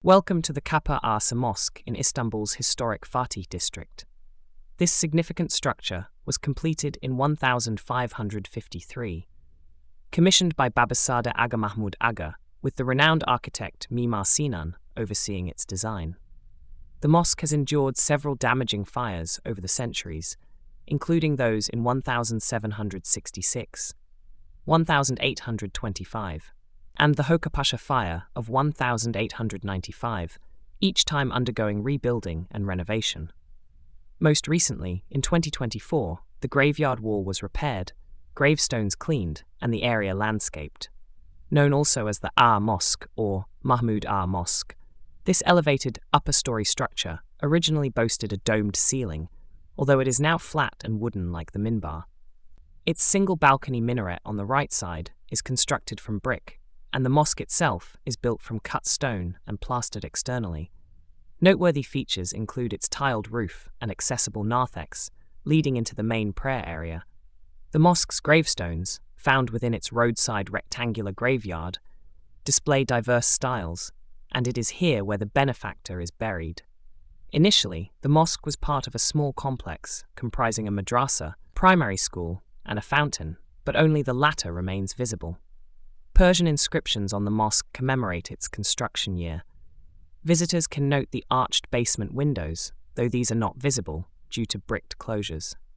Welcome to the Kappa Arsa Mosque in Istanbul's historic Fatih district. This significant structure was completed in 1553, commissioned by Babasada Aga Mahmud Aga, with the renowned architect Mimar Sinan overseeing its design. The mosque has endured several damaging fires over the centuries, including those in 1766, 1825, and the Hokkapasha fire of 1895, each time undergoing rebuilding and renovation. Most recently, in 2024, the graveyard wall was repaired, gravestones cleaned, and the area landscaped. Known also as the Ağa Mosque or Mahmud Ağa Mosque, this elevated upper-story structure originally boasted a domed ceiling, although it is now flat and wooden like the minbar. Its single balcony minaret on the right side is constructed from brick, and the mosque itself is built from cut stone and plastered externally. Noteworthy features include its tiled roof and accessible narthex leading into the main prayer area. The mosque's gravestones, found within its roadside rectangular graveyard, display diverse styles, and it is here where the benefactor is buried. Initially, the mosque was part of a small complex comprising a madrasa, primary school, and a fountain, but only the latter remains visible. Persian inscriptions on the mosque commemorate its construction year. Visitors can note the arched basement windows, though these are not visible due to bricked closures.